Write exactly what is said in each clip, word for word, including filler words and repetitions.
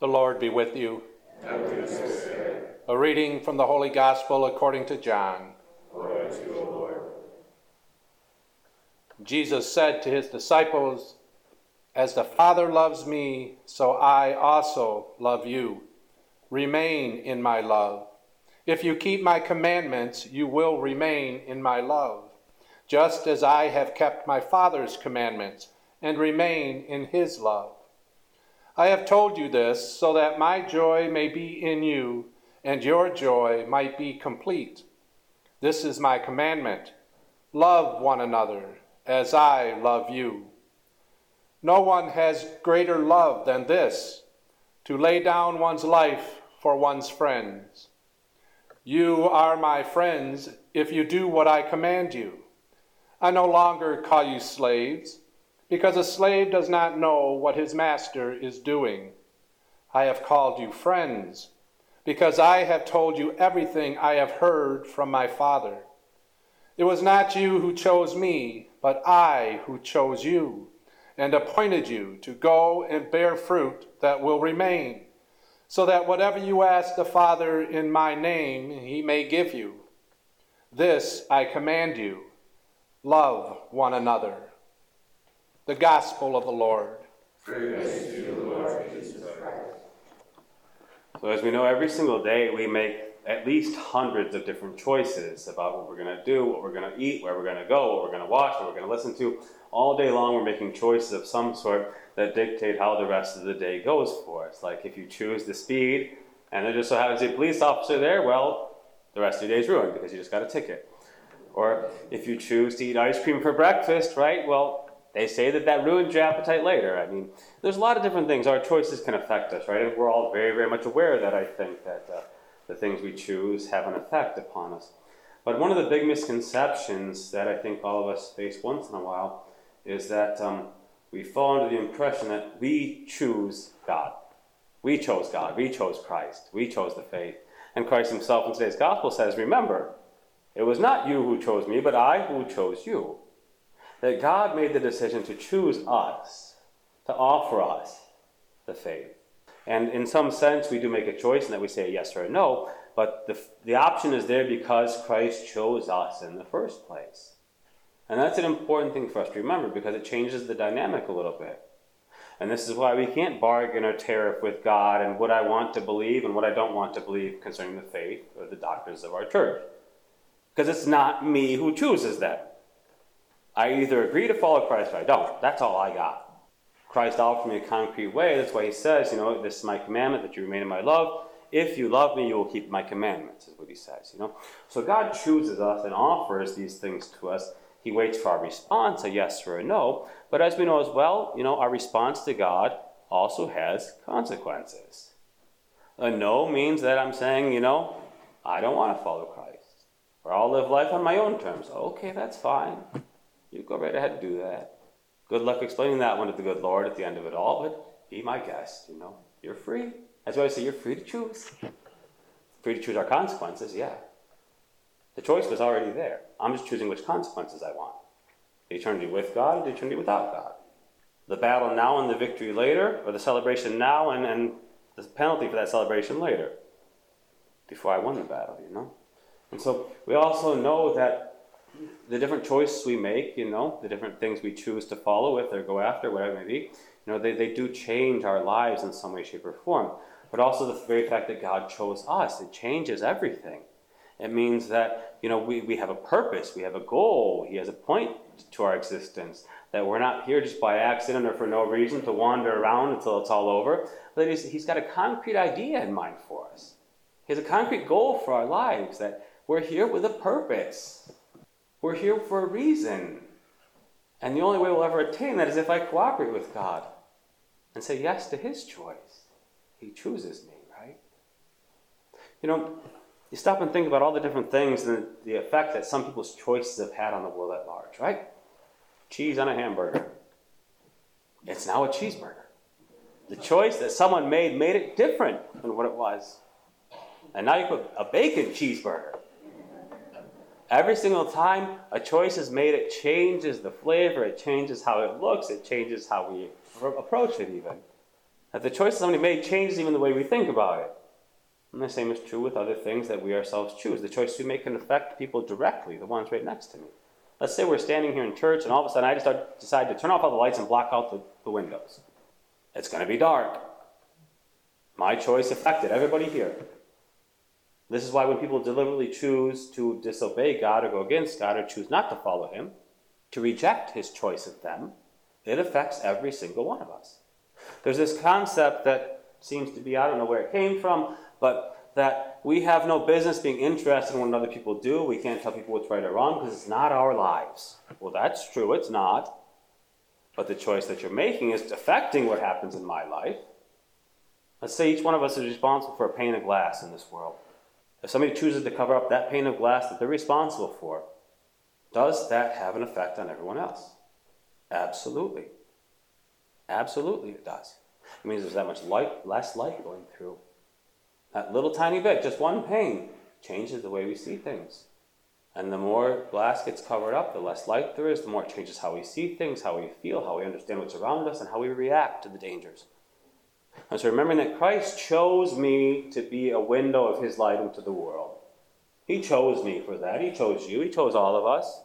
The Lord be with you. And with your spirit. A reading from the Holy Gospel according to John. Glory to you, Lord. Jesus said to his disciples, "As the Father loves me, so I also love you. Remain in my love. If you keep my commandments, you will remain in my love, just as I have kept my Father's commandments and remain in his love. I have told you this so that my joy may be in you and your joy might be complete. This is my commandment: love one another as I love you. No one has greater love than this, to lay down one's life for one's friends. You are my friends if you do what I command you. I no longer call you slaves, because a slave does not know what his master is doing. I have called you friends, because I have told you everything I have heard from my Father. It was not you who chose me, but I who chose you, and appointed you to go and bear fruit that will remain, so that whatever you ask the Father in my name, he may give you. This I command you: love one another." The Gospel of the Lord. Praise to you, Lord Jesus Christ. So as we know, every single day we make at least hundreds of different choices about what we're going to do, what we're going to eat, where we're going to go, what we're going to watch, what we're going to listen to. All day long we're making choices of some sort that dictate how the rest of the day goes for us. Like if you choose the speed and there just so happens to be a police officer there, well, the rest of your day's ruined because you just got a ticket. Or if you choose to eat ice cream for breakfast, right, well, they say that that ruins your appetite later. I mean, there's a lot of different things. Our choices can affect us, right? And we're all very, very much aware of that, I think, that uh, the things we choose have an effect upon us. But one of the big misconceptions that I think all of us face once in a while is that um, we fall under the impression that we choose God. We chose God. We chose Christ. We chose the faith. And Christ himself in today's gospel says, remember, it was not you who chose me, but I who chose you. That God made the decision to choose us, to offer us the faith. And in some sense, we do make a choice in that we say yes or no, but the, the option is there because Christ chose us in the first place. And that's an important thing for us to remember because it changes the dynamic a little bit. And this is why we can't bargain or tariff with God and what I want to believe and what I don't want to believe concerning the faith or the doctrines of our church. Because it's not me who chooses that. I either agree to follow Christ or I don't. That's all I got. Christ offered me a concrete way. That's why he says, you know, this is my commandment, that you remain in my love. If you love me, you will keep my commandments, is what he says, you know. So God chooses us and offers these things to us. He waits for our response, a yes or a no. But as we know as well, you know, our response to God also has consequences. A no means that I'm saying, you know, I don't want to follow Christ. Or I'll live life on my own terms. Okay, that's fine. You go right ahead and do that. Good luck explaining that one to the good Lord at the end of it all, but be my guest, you know. You're free. That's why I say you're free to choose. Free to choose our consequences, yeah. The choice was already there. I'm just choosing which consequences I want. The eternity with God or the eternity without God. The battle now and the victory later, or the celebration now and, and the penalty for that celebration later. Before I won the battle, you know. And so we also know that the different choices we make, you know, the different things we choose to follow with or go after, whatever it may be, you know, they, they do change our lives in some way, shape, or form. But also the very fact that God chose us, it changes everything. It means that, you know, we, we have a purpose, we have a goal, he has a point to our existence, that we're not here just by accident or for no reason to wander around until it's all over, but he's, he's got a concrete idea in mind for us. He has a concrete goal for our lives, that we're here with a purpose. We're here for a reason. And the only way we'll ever attain that is if I cooperate with God and say yes to his choice. He chooses me, right? You know, you stop and think about all the different things and the effect that some people's choices have had on the world at large, right? Cheese on a hamburger. It's now a cheeseburger. The choice that someone made made it different than what it was. And now you put a bacon cheeseburger. Every single time a choice is made, it changes the flavor, it changes how it looks, it changes how we approach it even. That the choice somebody made changes even the way we think about it. And the same is true with other things that we ourselves choose. The choices we make can affect people directly, the ones right next to me. Let's say we're standing here in church and all of a sudden I just start, decide to turn off all the lights and block out the, the windows. It's going to be dark. My choice affected everybody here. This is why when people deliberately choose to disobey God or go against God or choose not to follow him, to reject his choice of them, it affects every single one of us. There's this concept that seems to be, I don't know where it came from, but that we have no business being interested in what other people do. We can't tell people what's right or wrong because it's not our lives. Well, that's true, it's not. But the choice that you're making is affecting what happens in my life. Let's say each one of us is responsible for a pane of glass in this world. If somebody chooses to cover up that pane of glass that they're responsible for, does that have an effect on everyone else? Absolutely. Absolutely it does. It means there's that much light, less light going through. That little tiny bit, just one pane, changes the way we see things. And the more glass gets covered up, the less light there is, the more it changes how we see things, how we feel, how we understand what's around us, and how we react to the dangers. And so remembering that Christ chose me to be a window of his light into the world. He chose me for that. He chose you. He chose all of us.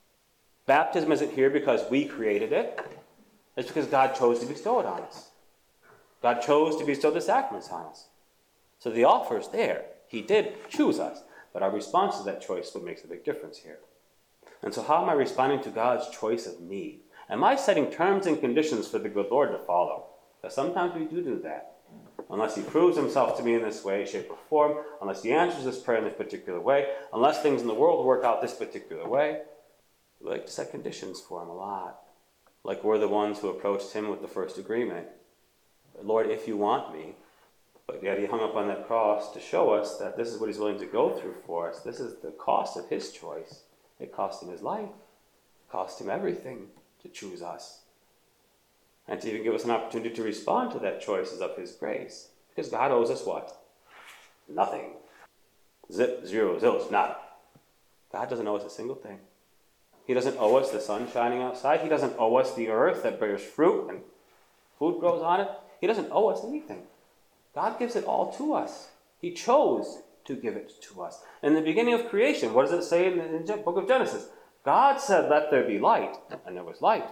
Baptism isn't here because we created it. It's because God chose to bestow it on us. God chose to bestow the sacraments on us. So the offer is there. He did choose us. But our response to that choice is what makes a big difference here. And so how am I responding to God's choice of me? Am I setting terms and conditions for the good Lord to follow? Because sometimes we do do that. Unless he proves himself to me in this way, shape, or form, unless he answers this prayer in this particular way, unless things in the world work out this particular way, we like to set conditions for him a lot. Like we're the ones who approached him with the first agreement. Lord, if you want me. But yet he hung up on that cross to show us that this is what he's willing to go through for us. This is the cost of his choice. It cost him his life. It cost him everything to choose us. And to even give us an opportunity to respond to that choice is of his grace. Because God owes us what? Nothing. Zip, zero, zilch, nada. God doesn't owe us a single thing. He doesn't owe us the sun shining outside. He doesn't owe us the earth that bears fruit and food grows on it. He doesn't owe us anything. God gives it all to us. He chose to give it to us. In the beginning of creation, what does it say in the book of Genesis? God said, let there be light, and there was light.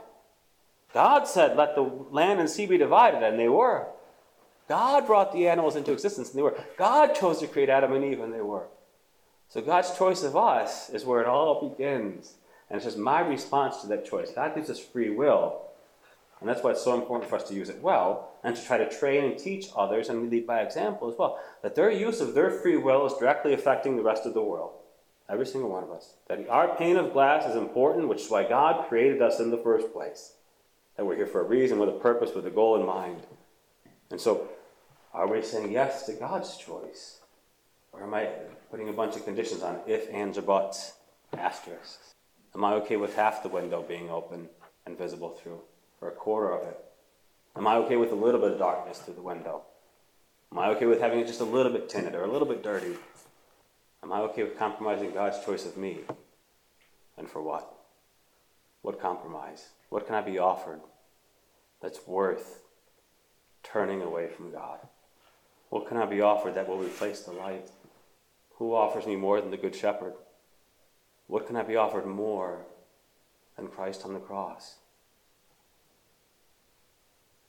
God said, let the land and sea be divided, and they were. God brought the animals into existence, and they were. God chose to create Adam and Eve, and they were. So God's choice of us is where it all begins. And it's just my response to that choice. God gives us free will. And that's why it's so important for us to use it well, and to try to train and teach others, and lead by example as well, that their use of their free will is directly affecting the rest of the world. Every single one of us. That our pane of glass is important, which is why God created us in the first place. That we're here for a reason, with a purpose, with a goal in mind. And so, are we saying yes to God's choice? Or am I putting a bunch of conditions on it? If, ands, or buts, asterisks? Am I okay with half the window being open and visible through? Or a quarter of it? Am I okay with a little bit of darkness through the window? Am I okay with having it just a little bit tinted or a little bit dirty? Am I okay with compromising God's choice of me? And for what? What compromise? What can I be offered that's worth turning away from God? What can I be offered that will replace the light? Who offers me more than the Good Shepherd? What can I be offered more than Christ on the cross?